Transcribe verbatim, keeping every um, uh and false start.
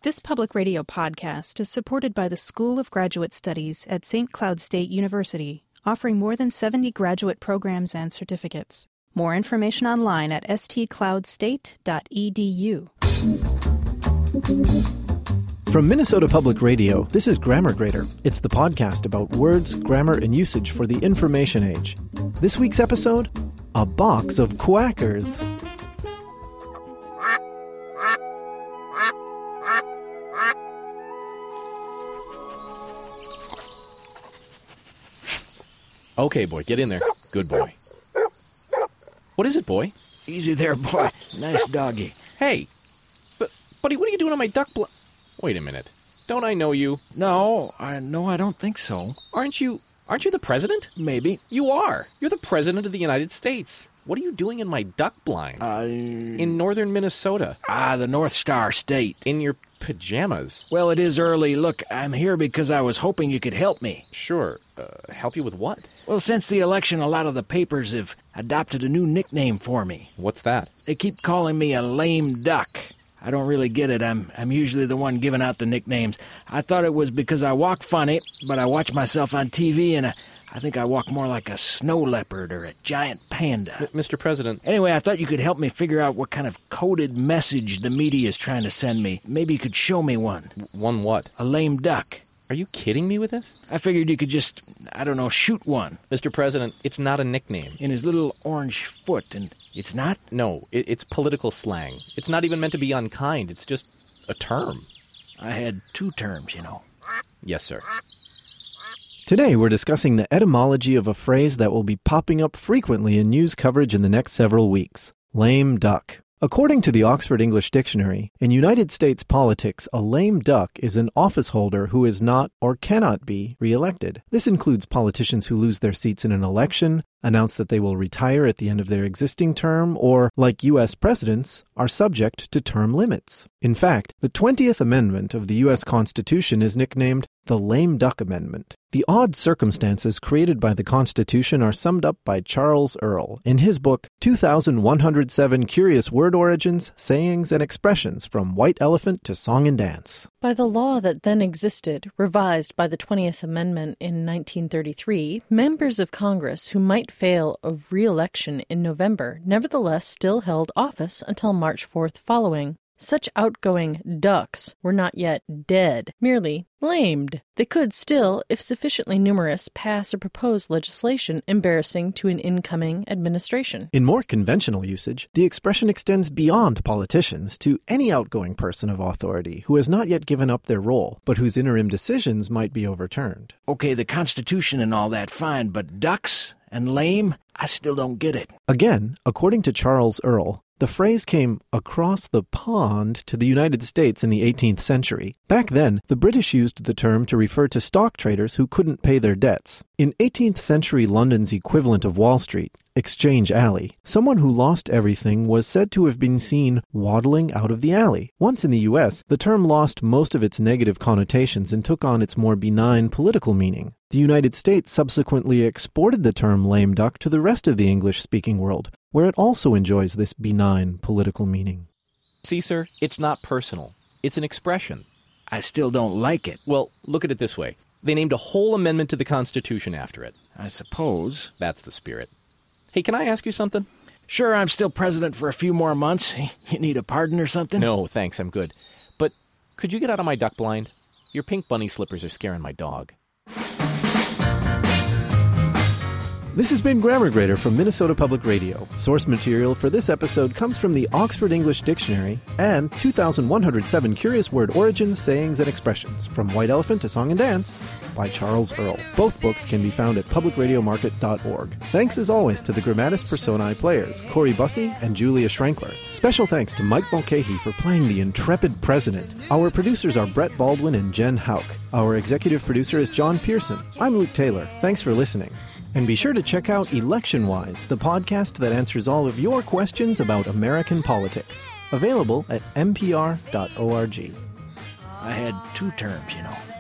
This public radio podcast is supported by the School of Graduate Studies at Saint Cloud State University, offering more than seventy graduate programs and certificates. More information online at s t cloud state dot e d u. From Minnesota Public Radio, this is Grammar Grader. It's the podcast about words, grammar, and usage for the information age. This week's episode, a box of quackers. Okay, boy, get in there. Good boy. What is it, boy? Easy there, boy. Nice doggy. Hey, but, buddy, what are you doing on my duck bl- Wait a minute. Don't I know you? No, I no, I don't think so. Aren't you, aren't you the president? Maybe. You are. You're the president of the United States. What are you doing in my duck blind? Uh, in northern Minnesota. Ah, the North Star State. In your pajamas. Well, it is early. Look, I'm here because I was hoping you could help me. Sure. Uh, help you with what? Well, since the election, a lot of the papers have adopted a new nickname for me. What's that? They keep calling me a lame duck. I don't really get it. I'm I'm usually the one giving out the nicknames. I thought it was because I walk funny, but I watch myself on T V and I, I think I walk more like a snow leopard or a giant panda. M- Mister President. Anyway, I thought you could help me figure out what kind of coded message the media is trying to send me. Maybe you could show me one. One what? A lame duck. Are you kidding me with this? I figured you could just, I don't know, shoot one. Mister President, it's not a nickname. In his little orange foot, and it's not? No, it, it's political slang. It's not even meant to be unkind. It's just a term. I had two terms, you know. Yes, sir. Today we're discussing the etymology of a phrase that will be popping up frequently in news coverage in the next several weeks. Lame duck. According to the Oxford English Dictionary, in United States politics, a lame duck is an office holder who is not or cannot be re-elected. This includes politicians who lose their seats in an election, announce that they will retire at the end of their existing term, or, like U S presidents, are subject to term limits. In fact, the twentieth Amendment of the U S Constitution is nicknamed the Lame Duck Amendment. The odd circumstances created by the Constitution are summed up by Charles Earl in his book two thousand one hundred seven Curious Word Origins, Sayings, and Expressions from White Elephant to Song and Dance. By the law that then existed, revised by the twentieth Amendment in nineteen thirty-three, members of Congress who might fail of re-election in November nevertheless still held office until March fourth following. Such outgoing ducks were not yet dead, merely lamed. They could still, if sufficiently numerous, pass or propose legislation embarrassing to an incoming administration. In more conventional usage, the expression extends beyond politicians to any outgoing person of authority who has not yet given up their role, but whose interim decisions might be overturned. Okay, the Constitution and all that, fine, but ducks and lame? I still don't get it. Again, according to Charles Earl, the phrase came across the pond to the United States in the eighteenth century. Back then, the British used the term to refer to stock traders who couldn't pay their debts. In eighteenth century London's equivalent of Wall Street, Exchange Alley, someone who lost everything was said to have been seen waddling out of the alley. Once in the U S, the term lost most of its negative connotations and took on its more benign political meaning. The United States subsequently exported the term lame duck to the rest of the English-speaking world, where it also enjoys this benign political meaning. See, sir, it's not personal. It's an expression. I still don't like it. Well, look at it this way. They named a whole amendment to the Constitution after it. I suppose. That's the spirit. Hey, can I ask you something? Sure, I'm still president for a few more months. You need a pardon or something? No, thanks, I'm good. But could you get out of my duck blind? Your pink bunny slippers are scaring my dog. This has been Grammar Grader from Minnesota Public Radio. Source material for this episode comes from the Oxford English Dictionary and two thousand one hundred seven Curious Word Origins, Sayings, and Expressions from White Elephant to Song and Dance by Charles Earl. Both books can be found at public radio market dot org. Thanks as always to the Grammatis Personae players, Corey Bussey and Julia Schrenkler. Special thanks to Mike Mulcahy for playing the intrepid president. Our producers are Brett Baldwin and Jen Hauk. Our executive producer is John Pearson. I'm Luke Taylor. Thanks for listening. And be sure to check out Election Wise, the podcast that answers all of your questions about American politics. Available at n p r dot org. I had two terms, you know.